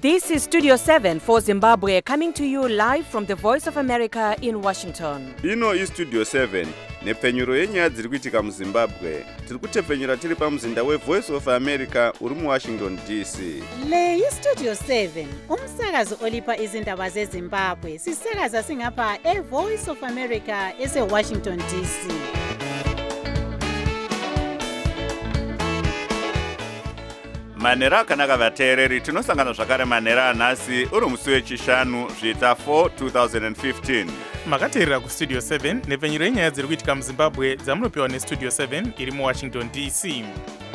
This is Studio 7 for Zimbabwe, coming to you live from the Voice of America in Washington. Ino iStudio 7 nepfenyuro yenyaya dziri kuitika muZimbabwe. Tiri kutepfenyura tiri pamuzinda weVoice of America uri muWashington DC. Le iStudio 7 umsakazo olipa izindaba zeZimbabwe. Sisakaza singapha eVoice of America eseWashington DC. Manera akanaka vateereri, tinosangana zvakare manera anhasi uri musi wechishanu zviita 4 2015. Makateerera kuStudio 7 nepfenyuro yenyaya dziri kuitika muZimbabwe dzamunopiwa neStudio 7 iri muWashington DC.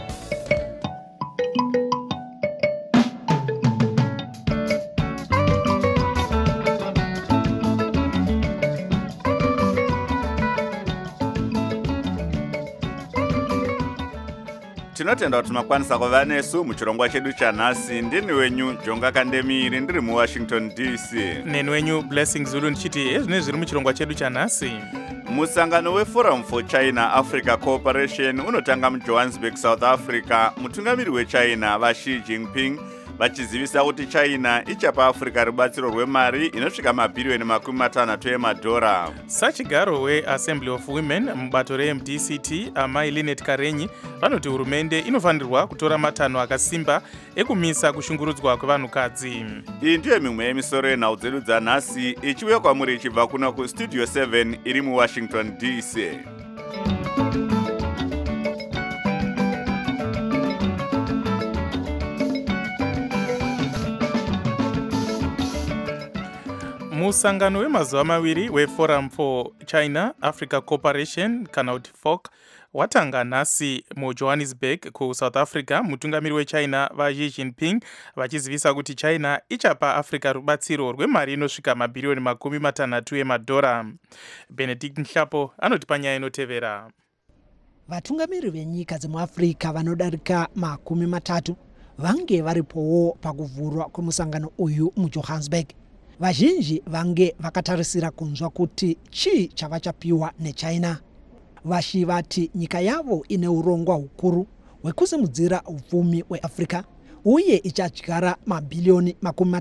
Tinotenda kuti makwanisa kuva nesu muchirongwa chedu chanhasi. Ndini wenyu Jonga Kandemiri ndiri muWashington DC. Neni wenyu Blessing Zulu ndichiti ezvine zviri muchirongwa chedu chanhasi. Musangano weForum for China Africa Cooperation unotanga muJohannesburg, South Africa. Mutungamiri weChina vaXi Jinping vachizivisa kuti China ichapa Africa rubatsiro rwemari inosvika mabhiriyoni $50 Sachigaro weAssembly of Women mubato reMDCT amai Linet Karenyi vanoti hurumende inofanirwa kutora matanho akasimba ekumisa kushungurudzwa kwevanhukadzi. Iyi ndiyo mimwe yemisoro yenhau dzedu dzanhasi ichiuya kwamuri ichibva kuna kuStudio 7 iri muWashington DC. Musangano wemazuva maviri weForum for China Africa Cooperation kana kuti FOC watanga nhasi muJohannesburg kuSouth Africa. Mutungamiri weChina vaXi Jinping vachizivisa kuti China ichapa Africa rubatsiro rwemari inosvika mabhiriyoni $60. Benedict Nhlapo anoti panyaya inotevera. Vatungamiri venyika dzemuAfrica vanodarika 30 vange varipowo pakuvhurwa kwemusangano uyu muJohannesburg. Vazhinji vange vakatarisira kunzwa kuti chii chavachapiwa neChina. Vaxi vati nyika yavo ine urongwa hukuru hwekusimudzira upfumi hweAfrica uye ichadyara mabhiliyoni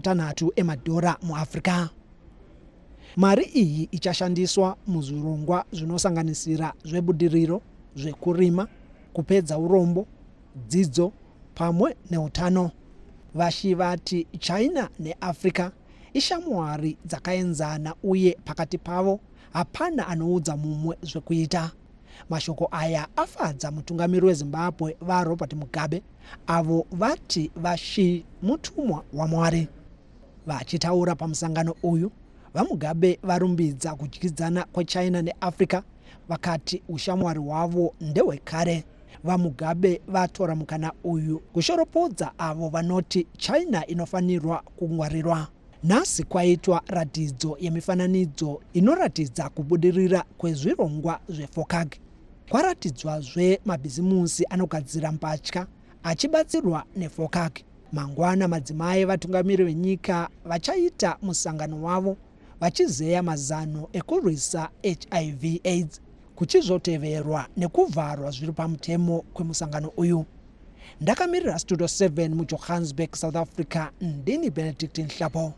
$60 muAfrica. Mari iyi ichashandiswa muzvirongwa zvinosanganisira zvebudiriro, zvekurima, kupedza urombo, dzidzo pamwe neutano. Vaxi vati China neAfrica ishamwari dzakaenzana uye pakati pavo hapana anoudza mumwe zvekuita. Mashoko aya afadza mutungamiri weZimbabwe vaRobert Mugabe avo vati vaXi mutumwa waMwari. Vachitaura pamusangano uyu, vaMugabe varumbidza kudyidzana kweChina neAfrica vakati ushamwari hwavo ndehwekare. VaMugabe vatora mukana uyu kushoropodza avo vanoti China inofanirwa kungwarirwa. Nhasi kwaitwa ratidzo yemifananidzo inoratidza kubudirira kwezvirongwa zveFOCAC. Kwaratidzwazve mabhizimusi anogadzira mbatya achibatsirwa neFOCAC. Mangwana madzimai vatungamiri venyika vachaita musangano wavo vachizeya mazano ekurwisa HIV/AIDS kuchizoteverwa nekuvharwa zviri pamutemo kwemusangano uyu. Ndakamirira Studio 7 muJohannesburg, South Africa, ndini Benedict Nhlapo.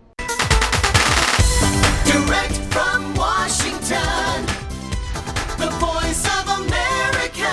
Direct from Washington, the Voice of America,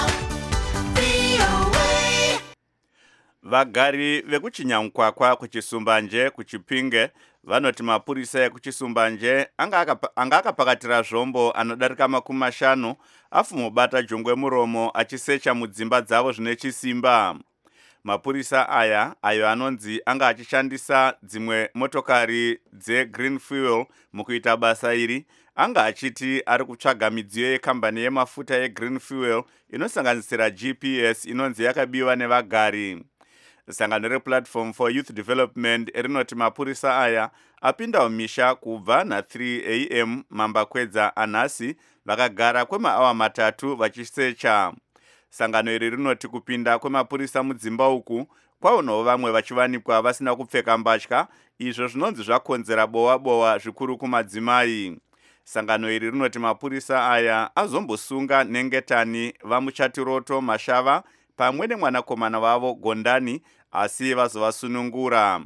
VOA. Vagari vekuchinyamkwakwa kuchisumbanje kuchipinge vanoti mapurisa ekuchisumbanje anga akapakatira zvombo anodarika 50 afumobata jongwe muromo achisecha mudzimba dzavo zvine chisimba. Mapurisa ayo anonzi anga achishandisa dzimwe motokari dzeGreen Fuel mukuita basa iri, anga achiti ari kutsvaga midziyo yekambani yemafuta yeGreen Fuel inosanganisira GPS inonzi yakabiwa nevagari. Sangano rePlatform for Youth Development rinoti mapurisa aya apinda mumisha kubva na3 AM mambakwedza anhasi vakagara kwemaawa 3 vachisecha. Sangano iri rinoti kupinda kwemapurisa mudzimba uku kwaunowo vamwe vachiwanikwa vasina kupfeka mbatya, izvo zvinonzi zvakonzera bowa zvikuru kumadzimai. Sangano iri rinoti mapurisa aya azombosunga nengetani vamuchatiroto Mashava pamwe nemwanakomana wavo Gondani asi vazovasunungura.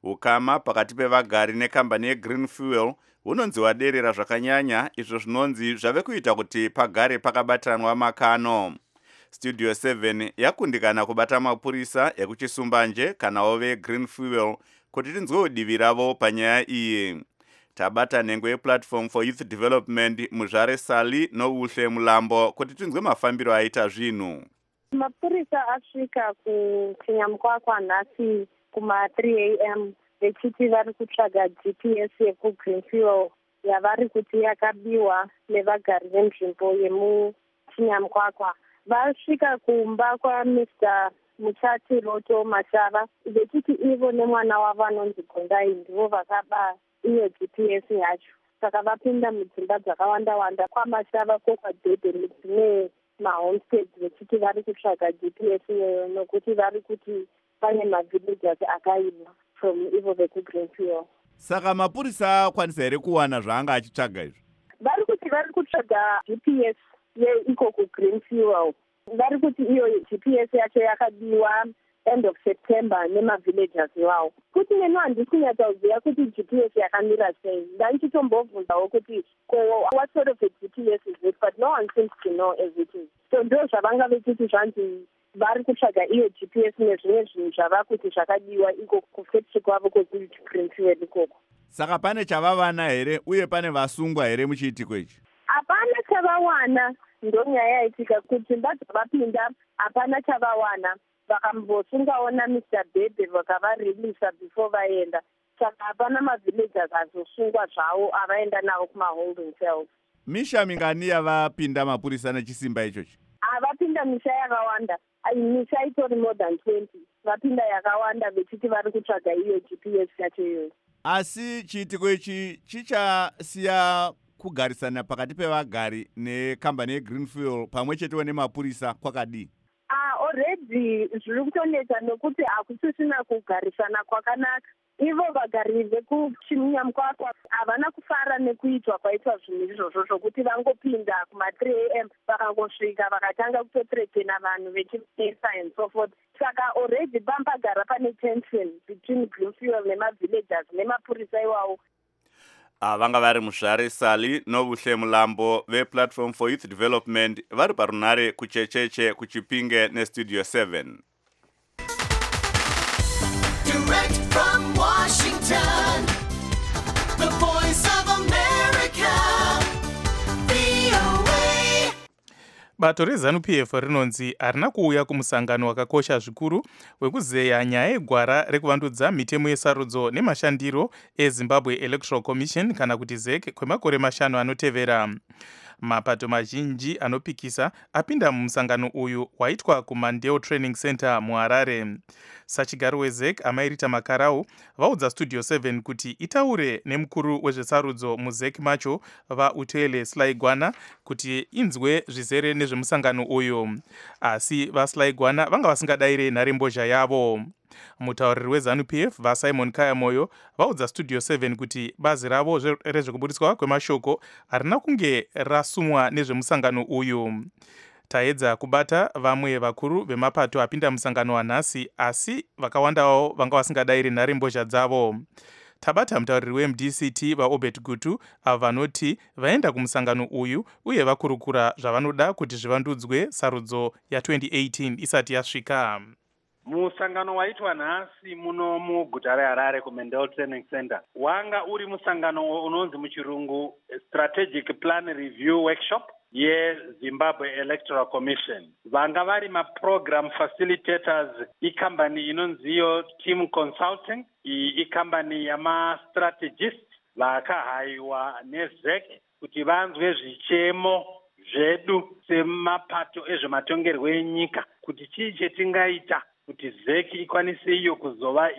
ukama pakati pevagari nekambani yegreen fuel hunonzi waderera zvakanyanya, izvo zvinonzi zvave kuita kuti pagare pakabatanwa makano. Studio 7 yakundikana kubata mapurisa ekuchisumbanje kanawo vegreen fuel kuti tinzwewo divi ravo panyaya iyi. Tabata nhengo yeplatform for youth development Muzvare Sali nouhle Mulambo kuti tinzwe mafambiro aita zvinhu. Mapurisa asvika kuchinyamkwakwa nhasi kuma 3 am vechiti vari kutsvaga GPS yekugreen fuel yavari kuti yakabiwa nevagari venzvimbo yemuchinyamkwakwa. Vasvika kumba kwaMr. Muchati Roto Mashava vechiti ivo nemwana wavo anonzi Gondai ndivo vakaba iyo GPS yacho. Saka vapinda mudzimba dzakawanda kwaMashava kokwadhedhe dzine mahomesteads vechiti vari kutsvaga GPS iyoyo nokuti vari kuti pane mavillages akaibva from ivo vekugreen fuel. Saka mapurisa akwanisa here kuwana zvaanga achitsvaga izvo? Vari kuti vari kutsvaga GPS yeiko kugreen fuel. Vari kuti iyo GPS yacho yakabiwa end of September nemavillages iwawo. Kuti neno handisi kunyatsoziva kuti GPS yakamira sei. Ndandichitombobvunzawo kuti what sort of a GPS is it, but no one seems to know as it is. So ndo zvavanga vechiti zvanzi vari kutsvaga iyo GPS nezvimwe zvinhu zvava kuti zvakadiwa iko kufactory kwavo kwekugreen fuel ikoko. Saka pane chavavana here uye pane vasungwa here muchiitiko ichi? Hapana chavawana, ndonyaya yaitika kuti dzimba dzavapinda hapana chavawana. Vakambosungawo naMr. Bebe vakavareleasa before vaenda. Saka hapana mavillagers azosungwa zvavo avaenda navo kumaholding cells. Misha mingani yavapinda mapurisa nechisimba ichochi? Vapinda misha yakawanda. Misha itori more than 20. Vapinda yakawanda vechiti vari kutsvaga iyo GPS yacho iyoyo. Asi chiitiko ichi chichasiya kugarisana pakati pevagari nekambani yegreen fuel pamwe chetewo nemapurisa kwakadii? Already zviri kutonetsa nokuti hakusisina kugarisana kwakanaka. Ivo vagari vekuchinyamkwakwa havana kufara nekuitwa kwaitwa zvinhu izvozvo zvokuti vangopinda kuma 3 am vakangosvika vakatanga kutotrekena vanhu vechipesa and so forth. Saka already pambagara pane tension between green fuel nemavillagers nemapurisa iwawo. Vanga vari Muzvare Sali nouhle Mulambo veplatform for youth development vari parunare kuchecheche kuchipinge nestudio 7. Direct from Washington, the voice of America, VOA. Bato reZANU-PF rinonzi harina kuuya kumusangano wakakosha zvikuru wekuzeya nyaya yegwara rekuvandudza mitemo yesarudzo nemashandiro eZimbabwe Electoral Commission kana kuti ZEC kwemakore 5 anotevera. Mapato mazhinji anopikisa apinda mumusangano uyu waitwa kuMandeo Training Center muHarare. Sachigaro weZEC Amairita Makarau vaudza Studio 7 kuti itaure nemukuru wezvesarudzo muZEC macho vaUtele Slaigwana kuti inzwe zvizere nezvemusangano uyu. Asi vaSlaigwana vanga vasingadayire nharembozha yavo. Mutauriri weZANU-PF vaSimon Kayamoyo vaudza Studio 7 kuti bazi ravo rezvekubudiswa kwemashoko harina kunge rasumwa nezvemusangano uyu. Taedza kubata vamwe vakuru vemapato apinda musangano wanhasi, asi vakawandawo vanga vasingadayiri nharembozha dzavo. Tabata mutauriri weMDCT vaObert Gutu avo vanoti vaenda kumusangano uyu uye vakurukura zvavanoda kuti zvivandudzwe sarudzo ya2018 isati yasvika. Musangano waitwa nhasi muno muguta reHarare kuMandeo Training Center wanga uri musangano unonzi muchirungu Strategic Plan Review Workshop yeZimbabwe Electoral Commission. Vanga vari maprogram facilitators ikambani inonziyo Team Consulting, ikambani yamastrategist vakahaiwa neZEC kuti vanzwe zvichemo zvedu semapato ezvematongerwo enyika kuti chii chetingaita kuti ZEC ikwanise iyo kuzova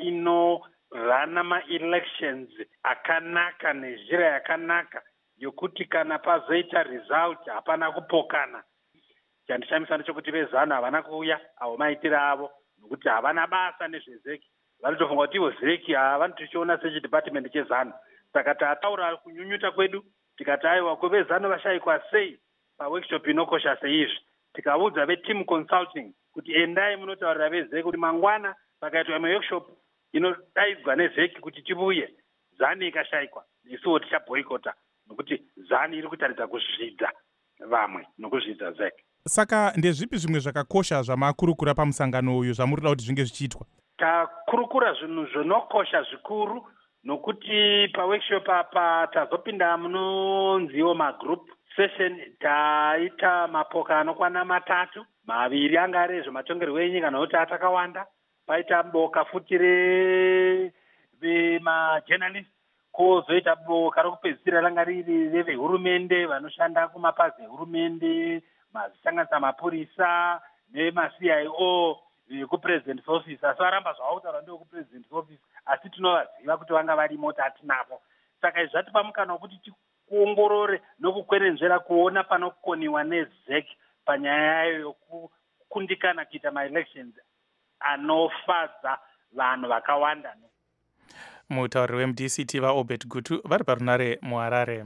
inorana ma-elections akanaka nezhira yakanaka yokuti kana pazoita result hapana kupokana. Chandishamisa ndechekuti vezanu havana kuuya avo maitira avo nokuti havana basa nezveZEC. Vanitofunga kuti ivo ZEC havanotichiona sechidepartment chezanu. Saka tataura kunyunyuta kwedu tikati aiwa kwevezanu vashayikwa sei paworkshop inokosha seizvi. Tikaudza veTeam Consulting kuti endai munotaurira veZEC kuti mangwana pakaitwa workshop inodaidzwa nevheki kuti chibuye, ZANU ikashayikwa isuwo tichaboyikota nokuti ZANU iri kutaridza kuzvidza vamwe nokuzvidza ZEC. Saka ndezvipi zvimwe zvakakosha zvamakurukura pamusangano uyu zvamurida kuti zvinge zvichiitwa? Takurukura zvinhu zvinokosha zvikuru nokuti paworkshop apa tazopinda munonziwo magroup session. Taita mapoka anokwana 3, 2 anga ari ezvematongerwo enyika nokuti atakawanda. Paita boka futi remajournalist, kozoita boka rokupedzisira ranga riri revehurumende vanoshanda kumapazi ehurumende, mazisanganisa mapurisa nemaCIO kupresident's office. Asi varamba zvavautaura ndekupresident's office, asi tinovaziva kuti vanga varimo tatinapo. Saka izvi zvatipa mukana wekuti tikuongorore nokukwerenzvera kuona panokoniwa neZEC panyaya yayo yokukundikana kuita maelections anofadza vanhu vakawanda. Mutauriri weMDCT vaObert Gutu vari parunare muHarare.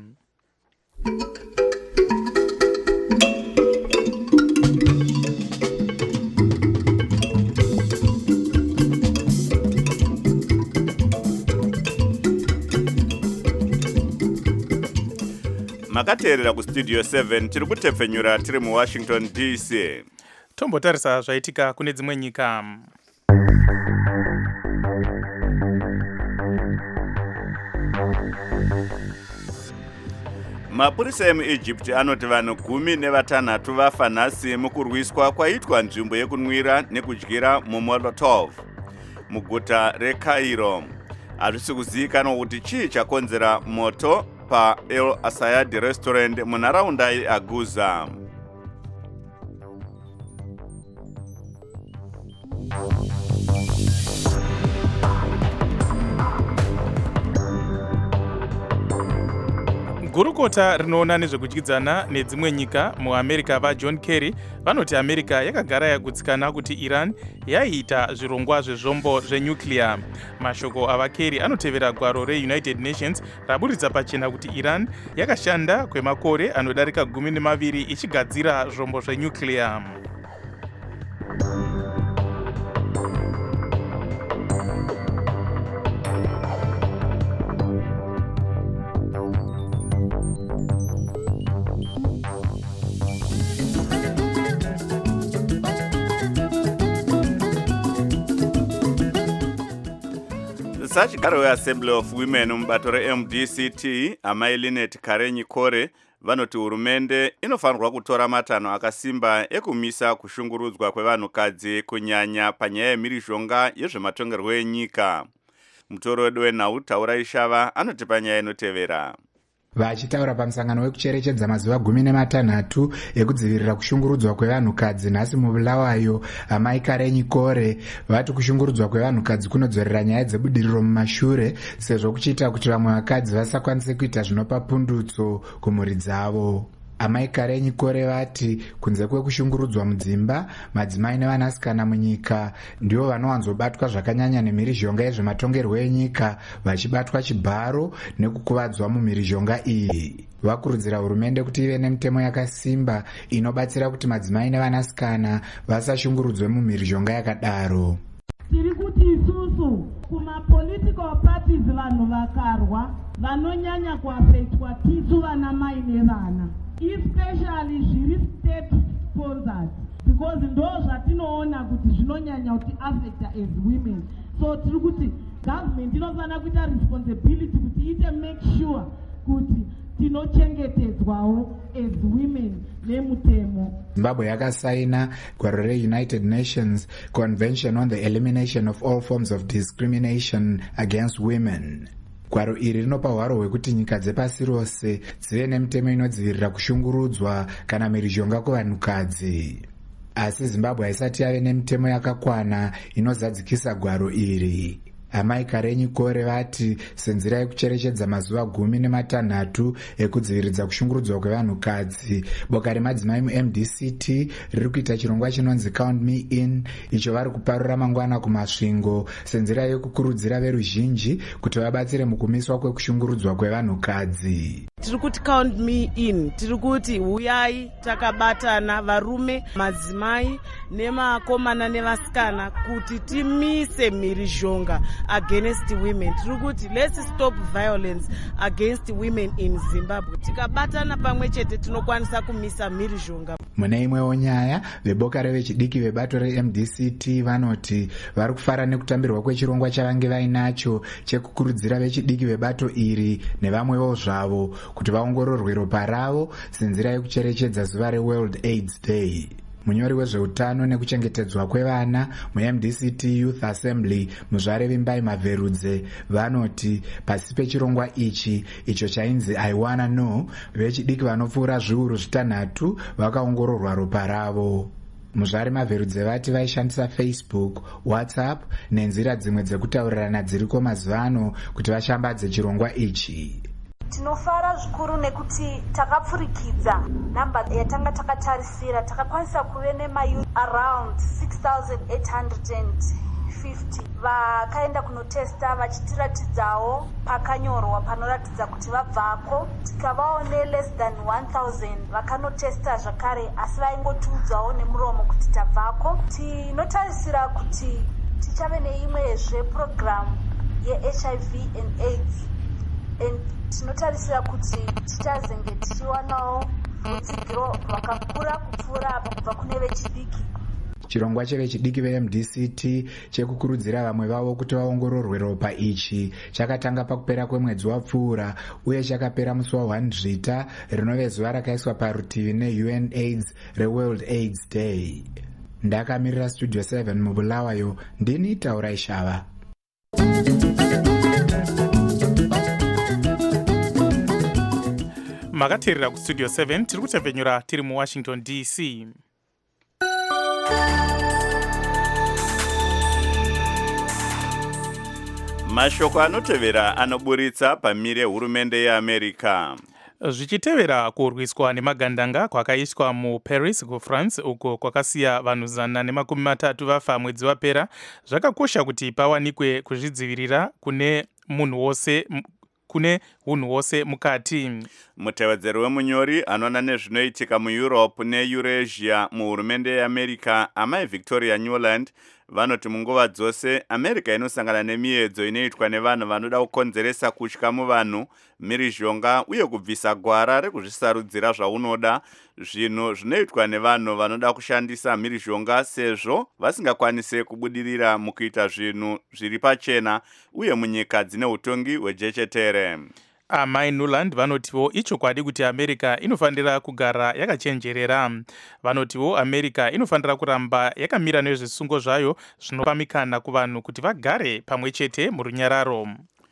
Makateerera kustudio 7 tiri kutepfenyura tiri muWashington DC. Tombotarisa zvaitika kune dzimwe nyika. Mapurisa emuEgypt anoti vanhu 16 vafa nhasi mukurwiswa kwaitwa nzvimbo yekunwira nekudyira muMolotov muguta reCairo. Hazvisi kuzivikanwa kuti chii chakonzera moto paEl Asayad restaurant munharaunda yeAguza. Gurukota rinoona nezvekudyidzana nedzimwe nyika muAmerica vaJohn Kerry vanoti America yakagara yagutsikana kuti Iran yaiita zvirongwa zvezvombo zvenyuclear. Mashoko avaKerry anotevera gwaro reUnited Nations raburitsa pachena kuti Iran yakashanda kwemakore anodarika 12 ichigadzira zvombo zvenyuclear. Sachigaro weAssembly of Women mubato reMDCT amai Linet Karenyi Kore vanoti hurumende inofanirwa kutora matanho akasimba ekumisa kushungurudzwa kwevanhukadzi kunyanya panyaya yemhirizhonga yezvematongerwo enyika. Mutoro wedu wenhau Taurai Shava anoti panyaya inotevera. Vachitaura pamusangano wekucherechedza mazuva 16 ekudzivirira kushungurudzwa kwevanhukadzi nhasi muBulawayo, amai Karenyi Kore vati kushungurudzwa kwevanhukadzi kunodzorera nyaya dzebudiriro mumashure sezvo kuchiita kuti vamwe vakadzi vasakwanise kuita zvinopa pundutso kumhuri dzavo. Amai Karenyi Kore vati kunze kwekushungurudzwa mudzimba, madzimai nevanasikana munyika ndivo vanowanzobatwa zvakanyanya nemhirizhonga yezvematongerwo enyika, vachibatwa chibharo nekukuvadzwa mumhirizhonga iyi. Vakurudzira hurumende kuti ive nemitemo yakasimba inobatsira kuti madzimai nevanasikana vasashungurudzwe mumhirizhonga yakadaro. Tiri kuti isusu kumapolitical parties vanhu vakarwa vanonyanya kuafektwa tisu vana mai nevana, especially zviri state sponsored, because ndo zvatinoona kuti zvinonyanya kuti affecta as women. So tiri kuti government inofanira kuita responsibility kuti ite make sure kuti tinochengetedzwawo as women nemutemo. Zimbabwe yakasaina gwaro reUnited Nations Convention on the Elimination of All Forms of Discrimination Against Women. Gwaro iri rinopa hwaro hwekuti nyika dzepasi rose dzive nemitemo inodzivirira kushungurudzwa kana mhirizhonga kuvanhukadzi. Asi Zimbabwe haisati yave nemitemo yakakwana inozadzikisa gwaro iri. Amai Karenyi Kore vati senzira yekucherechedza mazuva 16 ekudziviridza kushungurudzwa kwevanhukadzi, boka remadzimai muMDCT riri kuita chirongwa chinonzi Count Me In, icho vari kuparura mangwana kumasvingo senzira yekukurudzira veruzhinji kuti vabatsire mukumiswa kwekushungurudzwa kwevanhukadzi. Tiri kuti count me in, tiri kuti huyai takabatana varume, madzimai nemakomana nevasikana kuti timise mhirizhonga against women. Tiri kuti let's stop violence against women in Zimbabwe. Tikabatana pamwe chete tinokwanisa kumisa mhirizhonga. Mune imwewo nyaya, veboka revechidiki vebato reMDCT vanoti vari kufara nekutambirwa kwechirongwa chavange vainacho chekukurudzira vechidiki vebato iri nevamwewo zvavo kuti vaongororwe ropa ravo senzira yekucherechedza zuva reWorld AIDS Day. Munyori wezveutano nekuchengetedzwa kwevana muMDCT Youth Assembly Muzvare Vimbai Mavherudze vanoti pasi pechirongwa ichi icho chainzi I wanna know, vechidiki vanopfuura zviuru zvitanhatu vakaongororwa ropa ravo. Muzvare Mavherudze vati vaishandisa Facebook, WhatsApp nenzira dzimwe dzekutaurirana dziriko mazuva ano kuti vashambadze chirongwa ichi. Tinofara zvikuru nekuti takapfurikidza namba yatanga takatarisira, takakwanisa kuve nemayouth around 6,850 vakaenda kunotesta vachitiratidzawo pakanyorwa panoratidza kuti vabvako. Tikavawo ne less than 1,000 vakanotesta zvakare asi vaingotiudzawo nemuromo kuti tabvako. Tinotarisira kuti tichave neimwezve program yeHIV and AIDS and tinotarisira kuti tichazenge tichiwanawo rutsigiro rwakakura kupfuura apa kubva kune vechidiki. Chirongwa chevechidiki veMDCT chekukurudzira vamwe vavo kuti vaongororwe ropa ichi chakatanga pakupera kwemwedzi wapfuura uye chakapera musi wa1 Zvita rinove zuva rakaiswa parutivi neUNAIDS reWorld AIDS Day. Ndakamirira Studio 7 muBulawayo, ndini Taurai Shava. Makateerera ku Studio 7 tiri kutembenyura tiri mu Washington DC. Mashoko anotevera anoburitsa pamire hurumende yeAmerica. Zvichitevera kurwiswa nemagandanga kwakaiswa muParis kuFrance uko kwakasiya vanhu 130 vafa mwedzi wapera, zvakakosha kuti pawanikwe kuzvidzivirira kune hunhu hwose mukati. Mutevedzeri wemunyori anoona nezvinoitika muEurope neEurasia muhurumende yeAmerica, amai Victoria Newland, vanoti munguva dzose America inosangana nemiedzo inoitwa nevanhu vanoda kukonzeresa kutya muvanhu, mhirizhonga uye kubvisa gwara rekuzvisarudzira zvaunoda, zvinhu zvinoitwa nevanhu vanoda kushandisa mhirizhonga sezvo vasingakwanise kubudirira mukuita zvinhu zviri pachena uye munyika dzine utongi hwejechetere. Amai Newland vanotiwo ichokwadi kuti America inofanira kugara yakachenjerera. Vanotiwo America inofanira kuramba yakamira nezvisungo zvayo zvinopamikana kuvanhu kuti vagare pamwe chete murunyararo.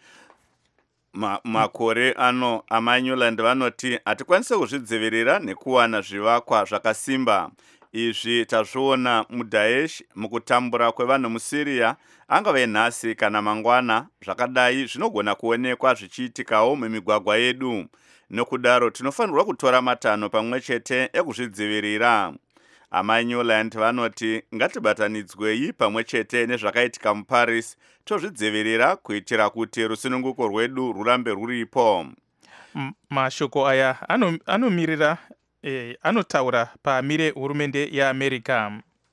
Makore ano amai Newland vanoti hatikwanise kuzvidzivirira nekuwana zvivakwa zvakasimba. Izvi tazviona muDaesh, mukutambura kwevanhu muSyria, angave nhasi kana mangwana, zvakadai zvinogona kuonekwa zvichiitikawo mumigwagwa yedu. Nokudaro tinofanirwa kutora matanho pamwe chete ekuzvidzivirira. Amai Newland vanoti ngatibatanidzwei pamwe chete nezvakaitika muParis, tozvidzivirira kuitira kuti rusununguko rwedu rurambe ruripo. Mashoko aya anomirira anotaura pamire hurumende yeAmerica.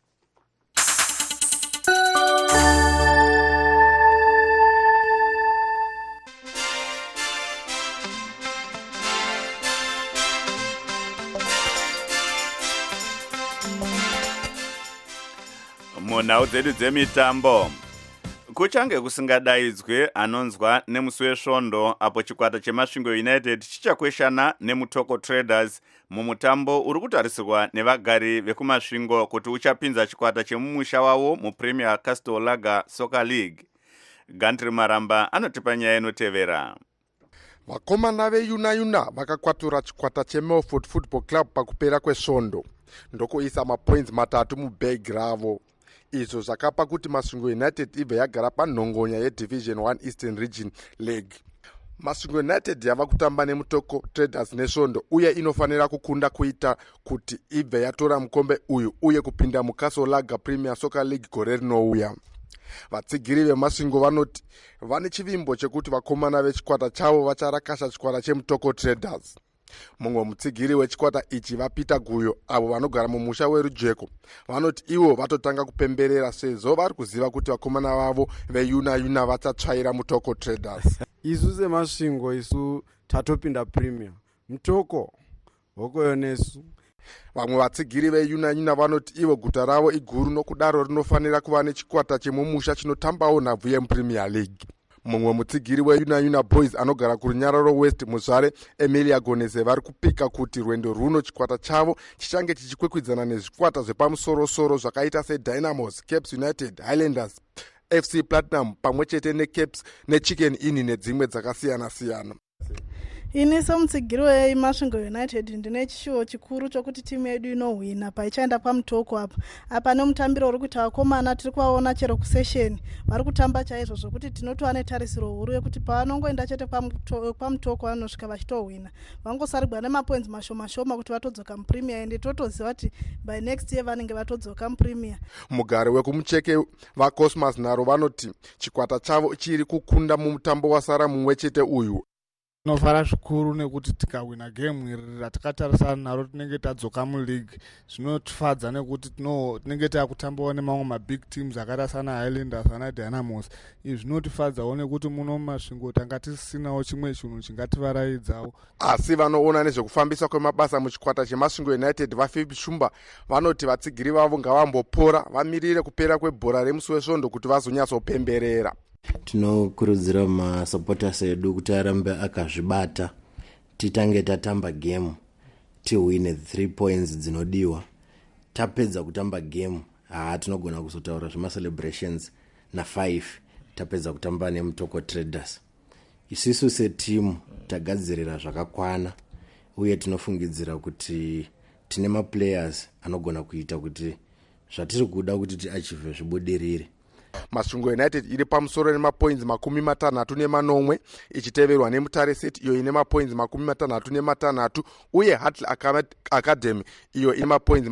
Munhau dzedu dzemitambo, kuchange kusingadaidzwe anonzwa nemusi wesvondo apo chikwata cheMasvingo United chichakweshana neMutoko Traders mumutambo uri kutarisirwa nevagari vekumasvingo kuti uchapinza chikwata chemumusha wavo muPremier Castle Lager Soccer League. Gantri Maramba anotipa nyaya inotevera. Vakomana veYuna vakakwatura chikwata cheMelford Football Club pakupera kwesvondo ndokuisa mapoints 3 mubhegi ravo. Izvo zvakapa kuti Masvingo United ibve yagara panhongonya yeDivision 1 Eastern Region League. Masvingo United yava kutamba neMutoko Traders nesvondo uye inofanira kukunda kuita kuti ibve yatora mukombe uyu uye kupinda muCastle Lager Premier Soccer League gore rinouya. vatsigiri vemasvingo vanoti vane chivimbo chekuti vakomana vechikwata chavo vacharakasha chikwata chemutoko traders. Mumwe mutsigiri wechikwata ichi vaPeter Guyo avo vanogara mumusha werujeko vanoti ivo vatotanga kupemberera sezvo vari kuziva kuti vakomana vavo veyuna vachatsvaira mutoko traders. Isu semasvingo isu tatopinda premier mutoko hokoyo nesu. Vamwe vatsigiri veyuna vanoti ivo guta ravo iguru nokudaro rinofanira kuva nechikwata chemumusha chinotambawo nhabvu yemupremier league. Mumwe mutsigiri weyuna boys anogara kurunyararo west muzvare Emilia Gonese vari kupika kuti rwendo runo chikwata chavo chichange chichikwikwidzana nezvikwata zvepamusorosoro zvakaita seDynamos, Caps United, Highlanders, FC Platinum pamwe chete neCaps neChicken Inn nedzimwe dzakasiyana-siyana. Ini somutsigiri weMasvingo United ndine chishuwo chikuru chokuti timu yedu inohwina paichaenda pamutoko apa nomutambiro uri kuita vakomana tiri kuvaona chero kusession vari kutamba chaizvo zvokuti tinotova netarisiro huru yekuti pavanongoenda chete pamutoko vanosvika vachitohwina vangosarigwa nemapoints mashoma kuti vatodzoka mupremier ende totoziva kuti by next year vanenge vatodzoka mupremier. Mugari wekumucheke vaCosmos naro vanoti chikwata chavo chiri kukunda mumutambo wasara mumwe chete uyu. Tinofara zvikuru nekuti tikawina game iri ratakatarisana naro tinenge tadzoka muleague zvinotifadza nekuti tinenge takutambawo nemamwe mabig teams akaita sana Highlanders ana Dynamos. Izvi zvinotifadzawo nekuti muno mumasvingo tanga tisinawo chimwe chinhu chingativaraidzawo. Asi vanoona nezvekufambiswa kwemabasa muchikwata cheMasvingo United vaFibi Shumba vanoti vatsigiri vavo ngavambopora vamirire kupera kwebhora remusi wesvondo kuti vazonyatsopemberera. Tinokurudzira masupporters edu kuti arambe akazvibata titange tatamba game tiwine 3 points dzinodiwa. Tapedza kutamba game tinogona kuzotaura zvema celebrations na 5 tapedza kutamba nemutoko traders. Isusu setimu tagadzirira zvakakwana uye tinofungidzira kuti tine maplayers anogona kuita kuti zvatiri kuda kuti tiachieve zvibudirire. Masvingo United iri pamusoro nemapoints 60 ichiteverwa neMutare City iyo ine mapoints 66 uye Hull Academy iyo ine mapoints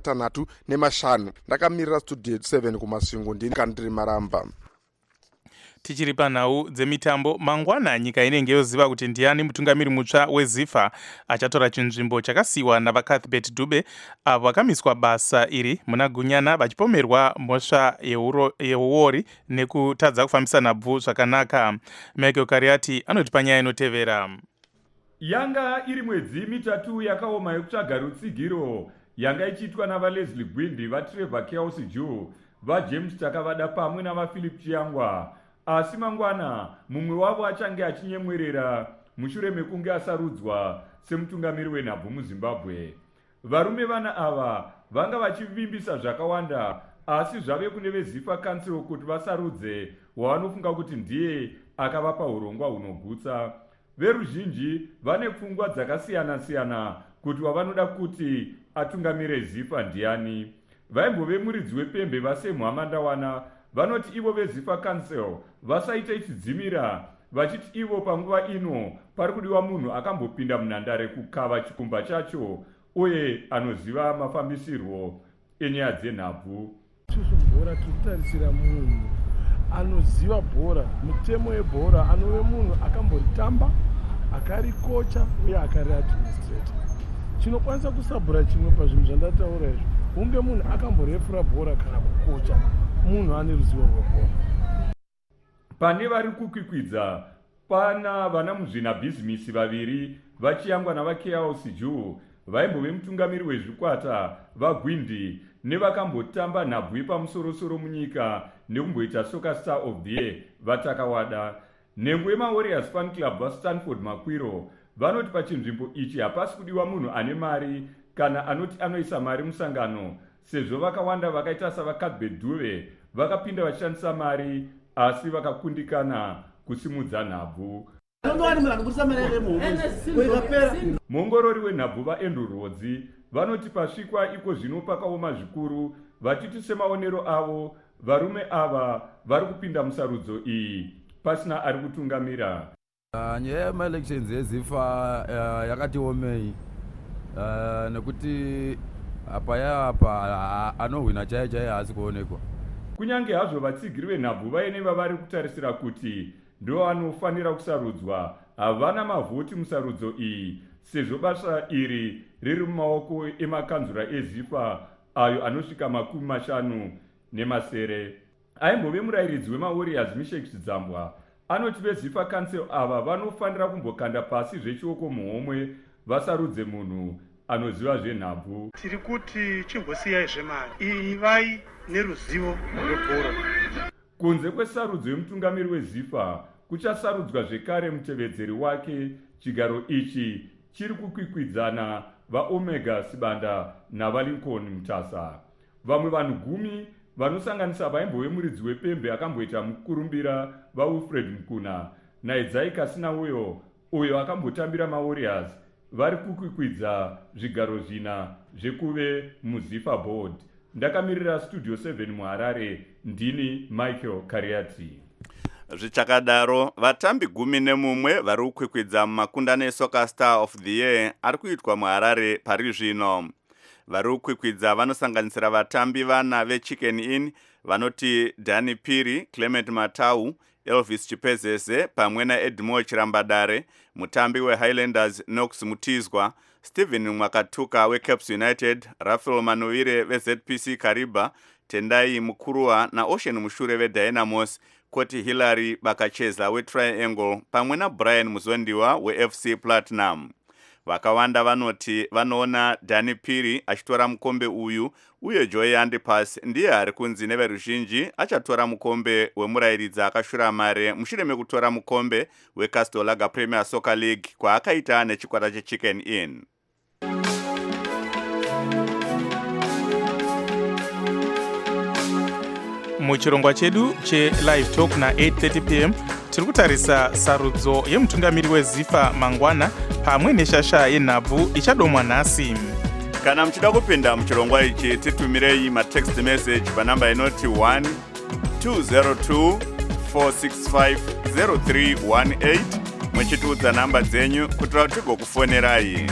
65. Ndakamirira Studio 7 kumasvingo ndini Kandri Maramba. Tichiri panhau dzemitambo mangwana nyika inenge yoziva kuti ndiani mutungamiri mutsva weZIFA achatora chinzvimbo chakasiyiwa navaCuthbert Dube avo vakamiswa basa iri muna Gunyana vachipomerwa mhosva yeuori nekutadza kufambisa nhabvu zvakanaka. Michael Kariati anoti panyaya inotevera. Yanga iri mwedzi mitatu yakaoma yekutsvaga rutsigiro yanga ichiitwa navaLeslie Gwindi, vaTrevor Chaos Joe, vaJames Takavada pamwe navaPhilip Chiyangwa. Asi mangwana mumwe wavo achange achinyemwerera mushure mekunge asarudzwa semutungamiri wenhabvu muZimbabwe. Varume vana ava vanga vachivimbisa zvakawanda asi zvave kune veZIFA Council kuti vasarudze wavanofunga kuti ndiye akavapa urongwa hunogutsa. Veruzhinji vane pfungwa dzakasiyana-siyana kuti wavanoda kuti atungamire ZIFA ndiani. Vaimbove muridzi wepembe vaSam Hamandawana vanoti ivo veZIFA Council vasaita ichidzimira vachiti ivo panguva ino pari kudiwa munhu akambopinda munhandare kukava chikumba chacho uye anoziva mafambisirwo enyaya dzenhabvu. Bhora tiri kutarisira munhu anoziva bhora, mutemo webhora, anove munhu akamboritamba, akarikocha uye akariadministrata. Chinokwanisa kusabhura chimwe pazvinhu zvandataura izvo hunge munhu akamborefura bhora kana kukocha, munhu ane ruzivo rwebhora. Pane vari kukwikwidza pana vana muzvinabhizimisi vaviri vaChiyangwa navaChaos Joe vaimbove mutungamiri wezvikwata vaGwindi nevakambotamba nhabvu yepamusorosoro munyika nekumboita Soccer Star of the Year vaTakawada. Nhengo yemaWarriors Fan Club vaStanford Makwiro vanoti pachinzvimbo ichi hapasi kudiwa munhu ane mari kana anoti anoisa mari musangano, sezvo vakawanda vakaita savaCuthbert Dube vakapinda vachishandisa mari asi vakakundikana kusimudza nhabvu. Mongorori wenhabvu vaAndrew Rodzi vanoti pasvikwa iko zvino pakaoma zvikuru, vachiti semaonero avo varume ava vari kupinda musarudzo iyi pasina ari kutungamira. Nyaya yemaelections yeZIFA yakati omei nekuti apa anohwina chaiye haasi kuonekwa. kunyange hazvo vatsigiri venhabvu vaine vavari kutarisira kuti ndo vanofanira kusarudzwa, havana mavhoti musarudzo iyi, sezvo basa iri riri mumaoko emakanzura ezifa ayo anosvika 50 aimbove murayiridzi wemawarriors Meshek Chidzambwa anoti vezifa council ava vanofanira kumbokanda pasi zvechioko muhomwe vasarudze munhu anoziva zvenhabvu. Tiri kuti chimbosiyai zvemari ivai neruzivo rwebhora. Kunze kwesarudzo yemutungamiri wezifa kuchasarudzwa zvekare mutevedzeri wake. Chigaro ichi chiri kukwikwidzana vaOmega Sibanda navaLincoln Mutasa. Vamwe vanhu 10 vanosanganisa vaimbove muridzi wepembe akamboita mukurumbira vaWilfred Mkuna naEdzai Kasinauyo uyo akambotambira maWarriors vari kukwikwidza zvigaro 4 zvekuve muZifa board. Ndakamirira Studio 7 muHarare, ndini Michael Kariati. Zvichakadaro vatambi 11 vari kukwikwidza mumakundano eSoccer Star of the Year ari kuitwa muHarare pari zvino. Vari kukwikwidza vanosanganisira vatambi 4 veChicken Inn vanoti Danny Piri, Clement Matau, Elvis Chipezese pamwe naEdmo Chirambadare, mutambi weHighlanders Knox Mutizwa, Stephen Mwakatuka weCaps United, Rafael Manuire veZPC Kariba, Tendai Mukurua naOcean Mushure veDynamos, Koti Hillary Bakacheza weTriangle pamwe naBrian Muzondiwa weFC Platinum. Vakawanda vanoti vanoona Danny Piri achitora mukombe uyu uye Joy Andipas ndiye ari kunzi neveruzhinji achatora mukombe wemurayiridzi akashura mare mushure mekutora mukombe weCastle Lager Premier Soccer League kwaakaita nechikwata cheChicken Inn. Muchirongwa chedu che-Live Talk na 8:30 p.m. tiri kutarisa sarudzo yemutungamiri weZifa mangwana pamwe neshasha yenhabvu ichadomwa nhasi. Kana muchida kupinda muchirongwa ichi titumirei matext message panamba inoti 1-202-465-0318 muchitiudza namba dzenyu kuitira kuti tigokufonerai.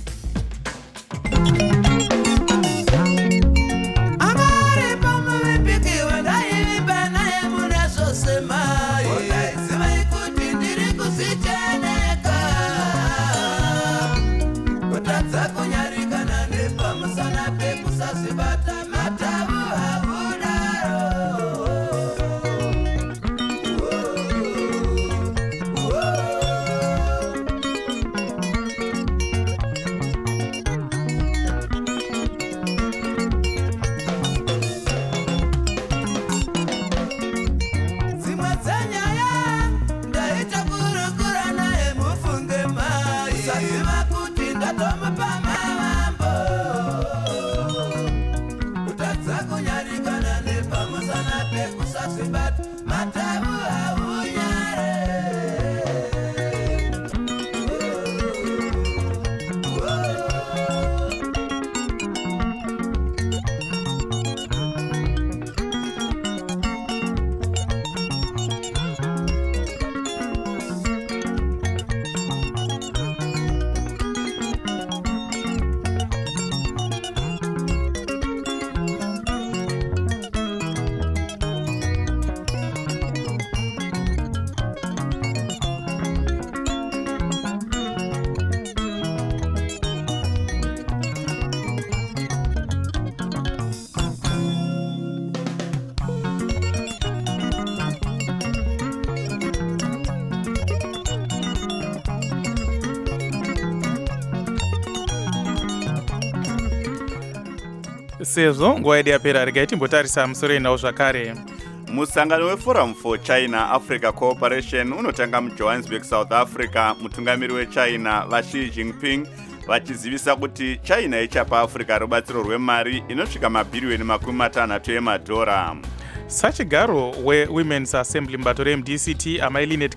Sezvo nguva yedu yapera regai timbotarisa musoro inawo zvakare. Musangano weForum for China Africa Cooperation unotanga muJohannesburg, South Africa. Mutungamiri weChina vaXi Jinping vachizivisa kuti China ichapa Africa rubatsiro rwemari inosvika mabhiriyoni 50 emadhora. Sachigaro weWomen's Assembly mubato reMDCT amai Linet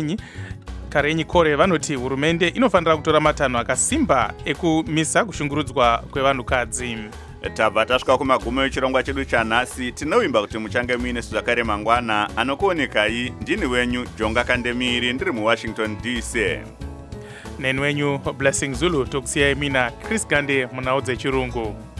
Karenyi Kore vanoti hurumende inofanira kutora matanho akasimba ekumisa kushungurudzwa kwevanhukadzi. Tabva tasvika kumagumo echirongwa chedu chanhasi. Tinovimba kuti muchange muine zvakare mangwana. Anokuonekai ndini wenyu Jonga Kandemiri ndiri muWashington DC. Neni wenyu Blessing Zulu tokusiyai mina Chris Gande munhau dzechirungu.